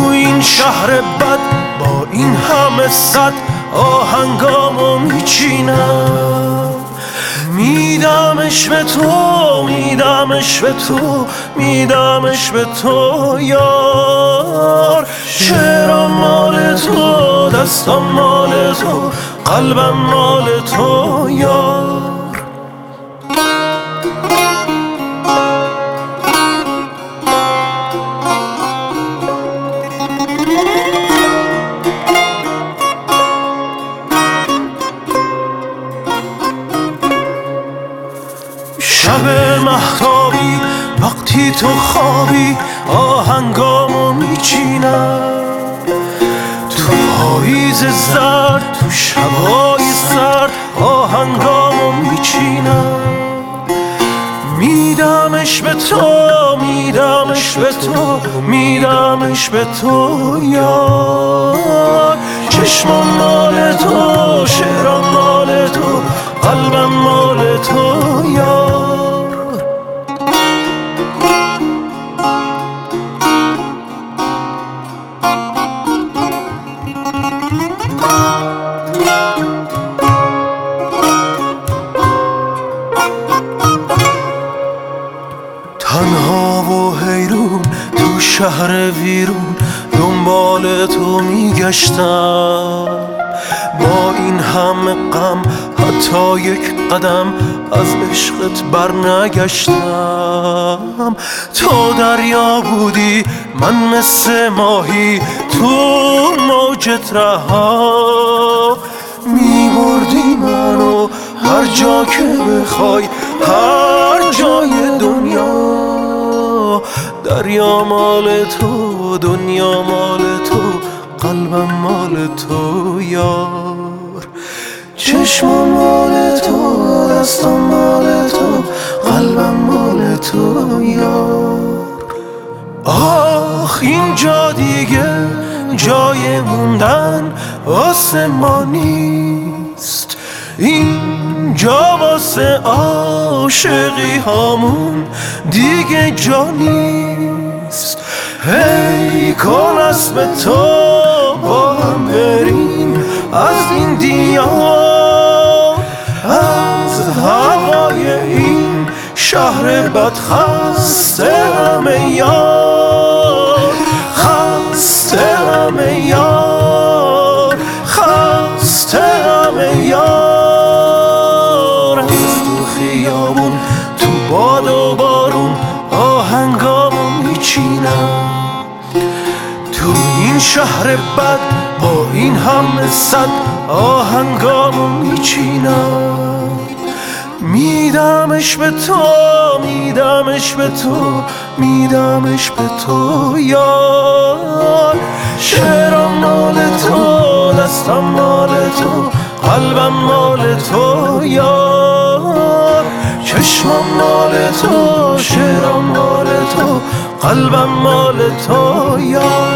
تو این شهر بد با این همه صد آهنگامو میچینم، میدمش به تو، میدمش به تو، میدمش به تو یار. شعرم مال تو، دستم مال تو، قلبم مال تو یار. شب مهتابی وقتی تو خوابی آهنگامو میچینم، تو پاییز زرد تو شبای سرد آهنگامو میچینم، میدمش به تو، میدمش به تو، میدمش به تو یار. چشمم مال تو، شعرم مال تو، قلبم مال تو یار. تنها و حیرون تو شهر ویرون دنبال تو میگشتم، با این همه غم حتی یک قدم از عشقت برنگشتم. تو دریا بودی من مثل ماهی تو موجت رها، میبردی منو هر جا که بخوای، هر جای دنیا. دریا مال تو، دنیا مال تو، قلبم مال تو یار. چشمم مال تو، دستم مال تو، قلبم مال تو یار. آخ اینجا دیگه جای موندن واسه ما نیست، اینجا واسه عاشقی هامون دیگه جا نیست. هی کن اسم تو با هم بریم از این دیار، از هوای این شهر بد خسته همه یار، خسته همه یار، خسته همه یار. از تو خیابون تو باد و بارون آهنگامو میچینم، تو این شهر بد با این همه صد آهنگامو میچینم، میدمش به تو، میدمش به تو، میدمش به تو یار. شعرم مال تو، دستم مال تو، قلبم مال تو یار. چشمم مال تو، شعرم مال تو، قلبم مال تو یار.